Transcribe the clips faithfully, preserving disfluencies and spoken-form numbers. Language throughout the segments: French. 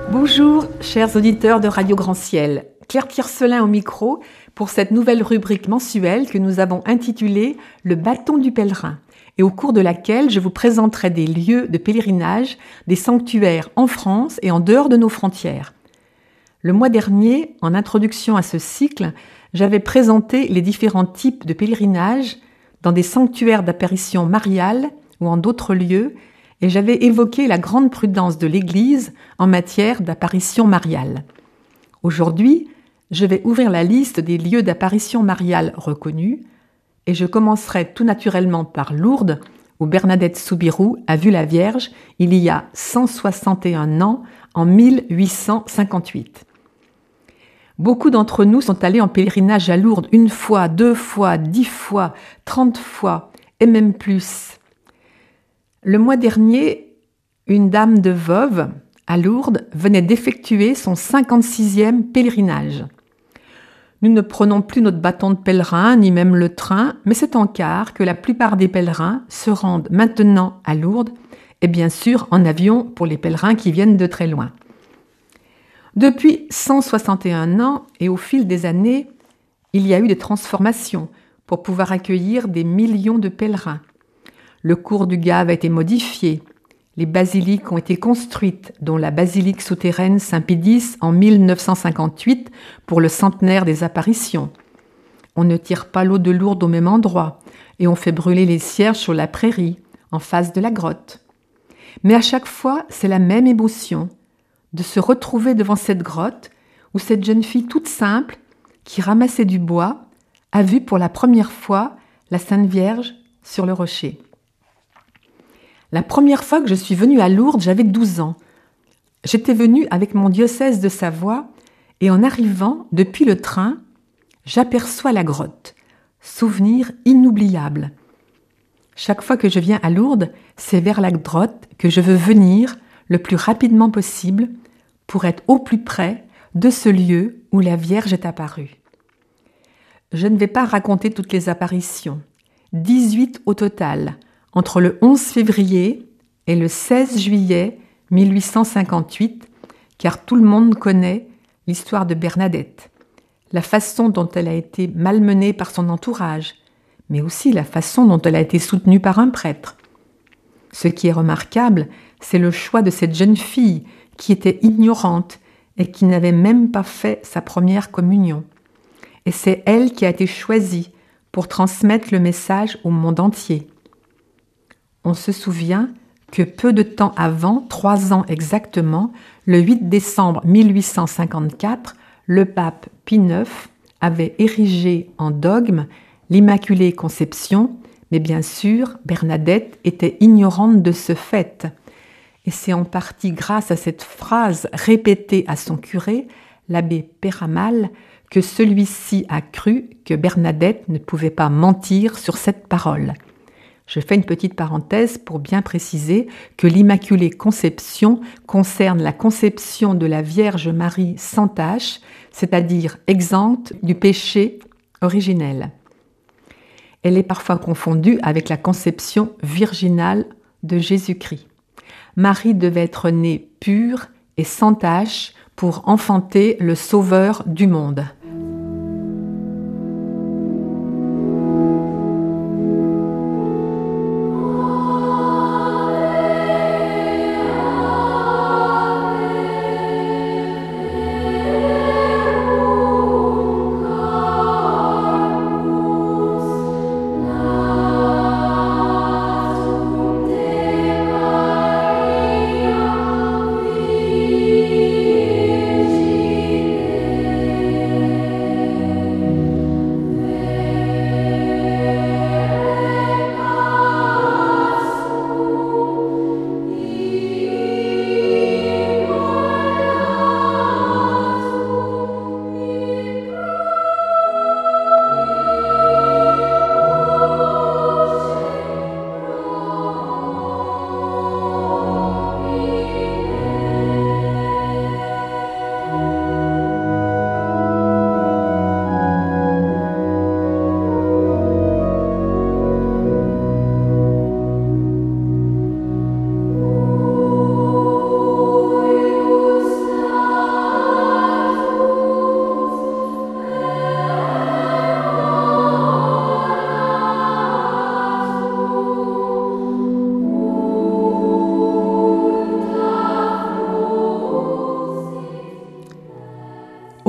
Bonjour, chers auditeurs de Radio Grand Ciel. Claire Tiercelin au micro pour cette nouvelle rubrique mensuelle que nous avons intitulée « Le bâton du pèlerin » et au cours de laquelle je vous présenterai des lieux de pèlerinage, des sanctuaires en France et en dehors de nos frontières. Le mois dernier, en introduction à ce cycle, j'avais présenté les différents types de pèlerinage dans des sanctuaires d'apparition mariale ou en d'autres lieux, et j'avais évoqué la grande prudence de l'Église en matière d'apparition mariale. Aujourd'hui, je vais ouvrir la liste des lieux d'apparition mariale reconnus, et je commencerai tout naturellement par Lourdes, où Bernadette Soubirous a vu la Vierge il y a cent soixante et un ans, en mille huit cent cinquante-huit. Beaucoup d'entre nous sont allés en pèlerinage à Lourdes une fois, deux fois, dix fois, trente fois, et même plus. Le mois dernier, une dame de Voves, à Lourdes, venait d'effectuer son cinquante-sixième pèlerinage. Nous ne prenons plus notre bâton de pèlerin, ni même le train, mais c'est en car que la plupart des pèlerins se rendent maintenant à Lourdes, et bien sûr en avion pour les pèlerins qui viennent de très loin. Depuis cent soixante et un ans, et au fil des années, il y a eu des transformations pour pouvoir accueillir des millions de pèlerins. Le cours du Gave a été modifié, les basiliques ont été construites, dont la basilique souterraine Saint-Pédis en mille neuf cent cinquante-huit pour le centenaire des apparitions. On ne tire pas l'eau de Lourdes au même endroit et on fait brûler les cierges sur la prairie, en face de la grotte. Mais à chaque fois, c'est la même émotion de se retrouver devant cette grotte où cette jeune fille toute simple, qui ramassait du bois, a vu pour la première fois la Sainte Vierge sur le rocher. La première fois que je suis venue à Lourdes, j'avais douze ans. J'étais venue avec mon diocèse de Savoie et en arrivant depuis le train, j'aperçois la grotte. Souvenir inoubliable. Chaque fois que je viens à Lourdes, c'est vers la grotte que je veux venir le plus rapidement possible pour être au plus près de ce lieu où la Vierge est apparue. Je ne vais pas raconter toutes les apparitions, dix-huit au total, entre le onze février et le seize juillet mille huit cent cinquante-huit, car tout le monde connaît l'histoire de Bernadette, la façon dont elle a été malmenée par son entourage, mais aussi la façon dont elle a été soutenue par un prêtre. Ce qui est remarquable, c'est le choix de cette jeune fille qui était ignorante et qui n'avait même pas fait sa première communion. Et c'est elle qui a été choisie pour transmettre le message au monde entier. On se souvient que peu de temps avant, trois ans exactement, le huit décembre mille huit cent cinquante-quatre, le pape Pie neuf avait érigé en dogme l'Immaculée Conception, mais bien sûr, Bernadette était ignorante de ce fait. Et c'est en partie grâce à cette phrase répétée à son curé, l'abbé Péramal, que celui-ci a cru que Bernadette ne pouvait pas mentir sur cette parole. Je fais une petite parenthèse pour bien préciser que l'Immaculée Conception concerne la conception de la Vierge Marie sans tache, c'est-à-dire exempte du péché originel. Elle est parfois confondue avec la conception virginale de Jésus-Christ. Marie devait être née pure et sans tache pour enfanter le Sauveur du monde.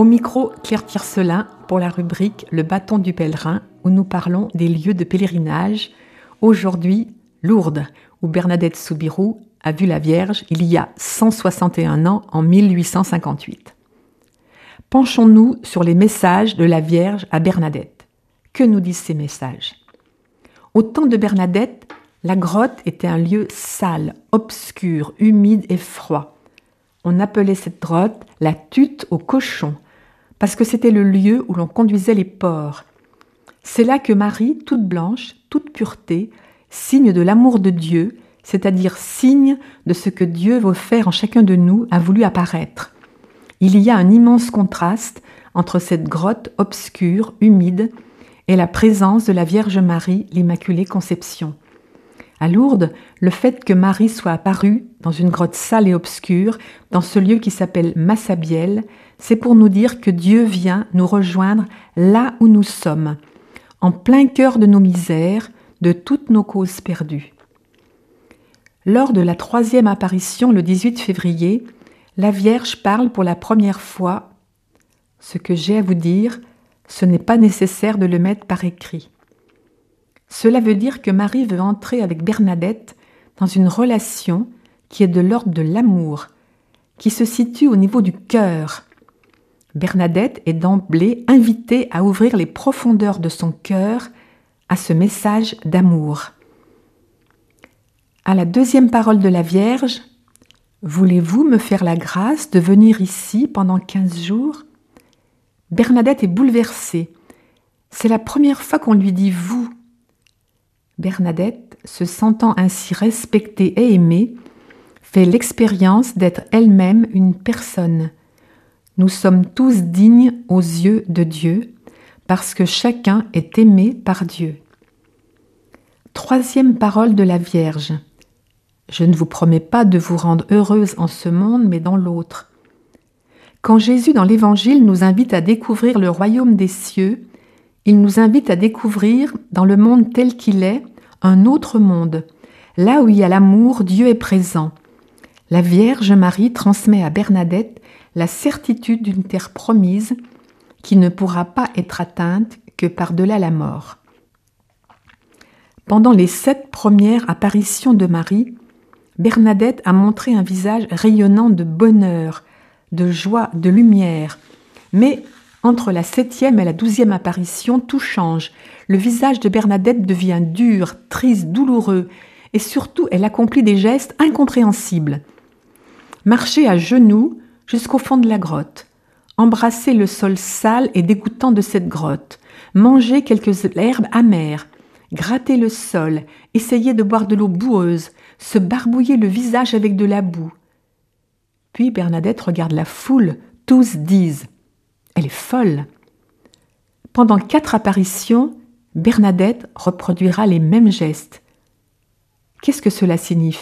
Au micro, Claire Tiercelin pour la rubrique Le bâton du pèlerin, où nous parlons des lieux de pèlerinage. Aujourd'hui, Lourdes, où Bernadette Soubirous a vu la Vierge il y a cent soixante et un ans, en mille huit cent cinquante-huit. Penchons-nous sur les messages de la Vierge à Bernadette. Que nous disent ces messages ? Au temps de Bernadette, la grotte était un lieu sale, obscur, humide et froid. On appelait cette grotte la Tute aux cochons, parce que c'était le lieu où l'on conduisait les porcs. C'est là que Marie, toute blanche, toute pureté, signe de l'amour de Dieu, c'est-à-dire signe de ce que Dieu veut faire en chacun de nous, a voulu apparaître. Il y a un immense contraste entre cette grotte obscure, humide, et la présence de la Vierge Marie, l'Immaculée Conception. À Lourdes, le fait que Marie soit apparue dans une grotte sale et obscure, dans ce lieu qui s'appelle Massabielle, c'est pour nous dire que Dieu vient nous rejoindre là où nous sommes, en plein cœur de nos misères, de toutes nos causes perdues. Lors de la troisième apparition, le dix-huit février, la Vierge parle pour la première fois. Ce que j'ai à vous dire, ce n'est pas nécessaire de le mettre par écrit. Cela veut dire que Marie veut entrer avec Bernadette dans une relation qui est de l'ordre de l'amour, qui se situe au niveau du cœur. Bernadette est d'emblée invitée à ouvrir les profondeurs de son cœur à ce message d'amour. À la deuxième parole de la Vierge, « Voulez-vous me faire la grâce de venir ici pendant quinze jours ?» Bernadette est bouleversée. C'est la première fois qu'on lui dit « vous ». Bernadette, se sentant ainsi respectée et aimée, fait l'expérience d'être elle-même une personne. Nous sommes tous dignes aux yeux de Dieu, parce que chacun est aimé par Dieu. Troisième parole de la Vierge. Je ne vous promets pas de vous rendre heureuse en ce monde, mais dans l'autre. Quand Jésus, dans l'Évangile, nous invite à découvrir le royaume des cieux, il nous invite à découvrir, dans le monde tel qu'il est, un autre monde. Là où il y a l'amour, Dieu est présent. La Vierge Marie transmet à Bernadette la certitude d'une terre promise qui ne pourra pas être atteinte que par-delà la mort. Pendant les sept premières apparitions de Marie, Bernadette a montré un visage rayonnant de bonheur, de joie, de lumière. Mais entre la septième et la douzième apparition, tout change. Le visage de Bernadette devient dur, triste, douloureux, et surtout elle accomplit des gestes incompréhensibles. Marcher à genoux jusqu'au fond de la grotte, embrasser le sol sale et dégoûtant de cette grotte, manger quelques herbes amères, gratter le sol, essayer de boire de l'eau boueuse, se barbouiller le visage avec de la boue. Puis Bernadette regarde la foule, tous disent « Elle est folle !» Pendant quatre apparitions, Bernadette reproduira les mêmes gestes. Qu'est-ce que cela signifie ?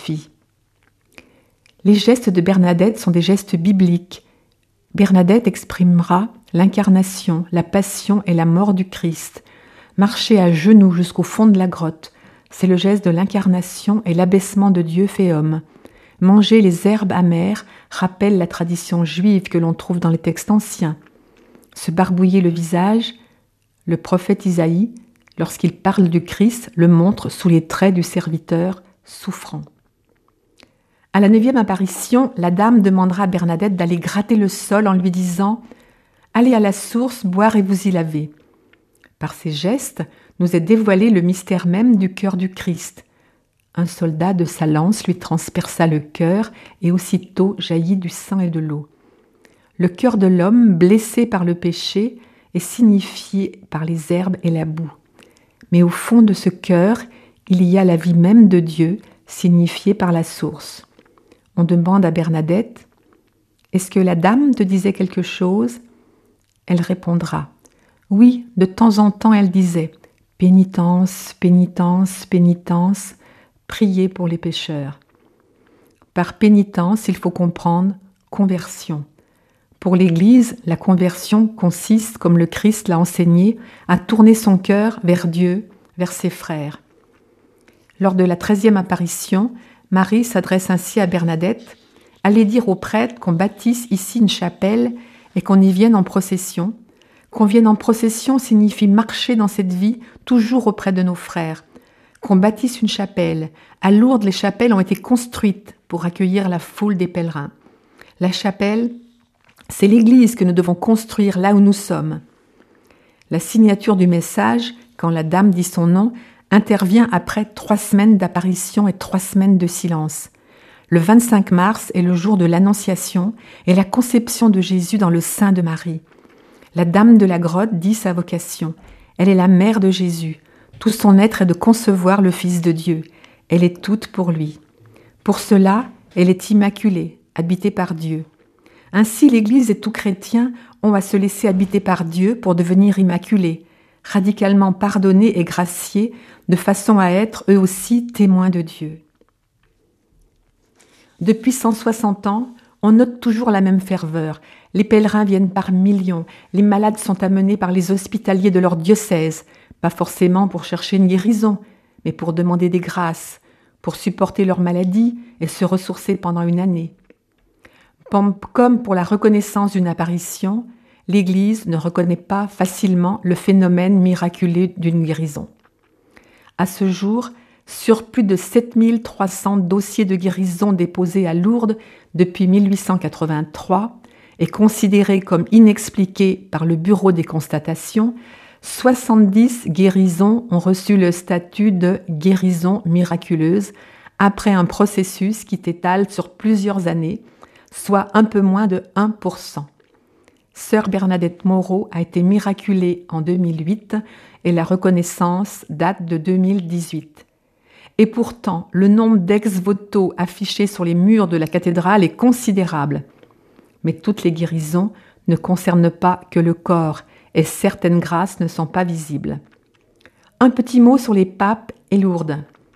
Les gestes de Bernadette sont des gestes bibliques. Bernadette exprimera l'incarnation, la passion et la mort du Christ. Marcher à genoux jusqu'au fond de la grotte, c'est le geste de l'incarnation et l'abaissement de Dieu fait homme. Manger les herbes amères rappelle la tradition juive que l'on trouve dans les textes anciens. Se barbouiller le visage, le prophète Isaïe, lorsqu'il parle du Christ, le montre sous les traits du serviteur souffrant. À la neuvième apparition, la dame demandera à Bernadette d'aller gratter le sol en lui disant « Allez à la source, boire et vous y laver ». Par ces gestes, nous est dévoilé le mystère même du cœur du Christ. Un soldat de sa lance lui transperça le cœur et aussitôt jaillit du sang et de l'eau. Le cœur de l'homme, blessé par le péché, est signifié par les herbes et la boue. Mais au fond de ce cœur, il y a la vie même de Dieu, signifiée par la source. On demande à Bernadette « Est-ce que la dame te disait quelque chose ?» Elle répondra « Oui, de temps en temps elle disait « Pénitence, pénitence, pénitence, priez pour les pécheurs. » Par pénitence, il faut comprendre conversion. Pour l'Église, la conversion consiste, comme le Christ l'a enseigné, à tourner son cœur vers Dieu, vers ses frères. Lors de la treizième apparition, Marie s'adresse ainsi à Bernadette. « Allez dire aux prêtres qu'on bâtisse ici une chapelle et qu'on y vienne en procession. Qu'on vienne en procession signifie marcher dans cette vie toujours auprès de nos frères. Qu'on bâtisse une chapelle. À Lourdes, les chapelles ont été construites pour accueillir la foule des pèlerins. La chapelle, c'est l'église que nous devons construire là où nous sommes. La signature du message, quand la dame dit son nom, intervient après trois semaines d'apparition et trois semaines de silence. Le vingt-cinq mars est le jour de l'Annonciation et la conception de Jésus dans le sein de Marie. La dame de la grotte dit sa vocation. Elle est la mère de Jésus. Tout son être est de concevoir le Fils de Dieu. Elle est toute pour lui. Pour cela, elle est immaculée, habitée par Dieu. Ainsi, l'Église et tout chrétien ont à se laisser habiter par Dieu pour devenir immaculés, radicalement pardonnés et graciés, de façon à être eux aussi témoins de Dieu. Depuis cent soixante ans, on note toujours la même ferveur. Les pèlerins viennent par millions. Les malades sont amenés par les hospitaliers de leur diocèse, pas forcément pour chercher une guérison, mais pour demander des grâces, pour supporter leur maladie et se ressourcer pendant une année. Comme pour la reconnaissance d'une apparition, l'Église ne reconnaît pas facilement le phénomène miraculeux d'une guérison. À ce jour, sur plus de sept mille trois cents dossiers de guérison déposés à Lourdes depuis mille huit cent quatre-vingt-trois et considérés comme inexpliqués par le Bureau des constatations, soixante-dix guérisons ont reçu le statut de guérison miraculeuse après un processus qui s'étale sur plusieurs années, soit un peu moins de un pour cent. Sœur Bernadette Moreau a été miraculée en deux mille huit et la reconnaissance date de deux mille dix-huit. Et pourtant, le nombre d'ex-voto affichés sur les murs de la cathédrale est considérable. Mais toutes les guérisons ne concernent pas que le corps et certaines grâces ne sont pas visibles. Un petit mot sur les papes et Lourdes.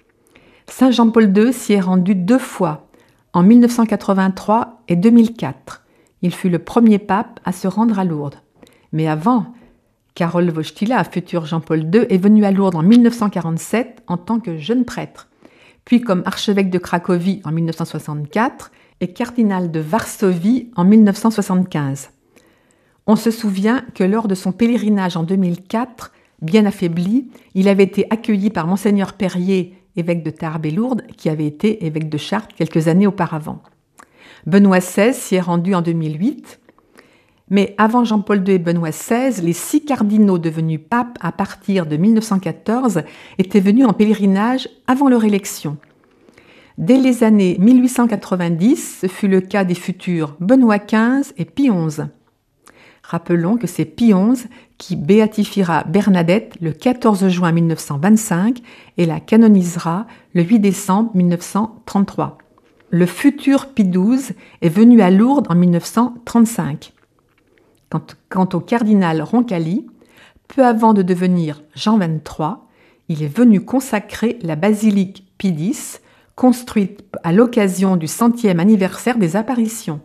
Saint Jean-Paul deux s'y est rendu deux fois, en mille neuf cent quatre-vingt-trois et deux mille quatre. Il fut le premier pape à se rendre à Lourdes. Mais avant, Karol Wojtyła, futur Jean-Paul deux, est venu à Lourdes en mille neuf cent quarante-sept en tant que jeune prêtre, puis comme archevêque de Cracovie en mille neuf cent soixante-quatre et cardinal de Varsovie en mille neuf cent soixante-quinze. On se souvient que lors de son pèlerinage en deux mille quatre, bien affaibli, il avait été accueilli par Monseigneur Perrier, évêque de Tarbes et Lourdes, qui avait été évêque de Chartres quelques années auparavant. Benoît seize s'y est rendu en deux mille huit, mais avant Jean-Paul deux et Benoît seize, les six cardinaux devenus papes à partir de mille neuf cent quatorze étaient venus en pèlerinage avant leur élection. Dès les années mille huit cent quatre-vingt-dix, ce fut le cas des futurs Benoît quinze et Pie onze. Rappelons que c'est Pie onze qui béatifiera Bernadette le quatorze juin mille neuf cent vingt-cinq et la canonisera le huit décembre mille neuf cent trente-trois. Le futur Pie douze est venu à Lourdes en mille neuf cent trente-cinq. Quant, quant au cardinal Roncalli, peu avant de devenir Jean vingt-trois, il est venu consacrer la basilique Pie dix, construite à l'occasion du centième anniversaire des apparitions.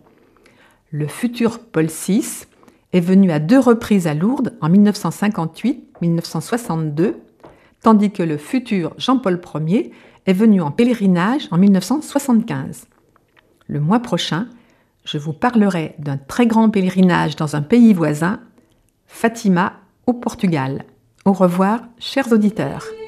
Le futur Paul six est venu à deux reprises à Lourdes en mille neuf cent cinquante-huit et mille neuf cent soixante-deux, tandis que le futur Jean-Paul Ier est venu en pèlerinage en mille neuf cent soixante-quinze. Le mois prochain, je vous parlerai d'un très grand pèlerinage dans un pays voisin, Fatima, au Portugal. Au revoir, chers auditeurs.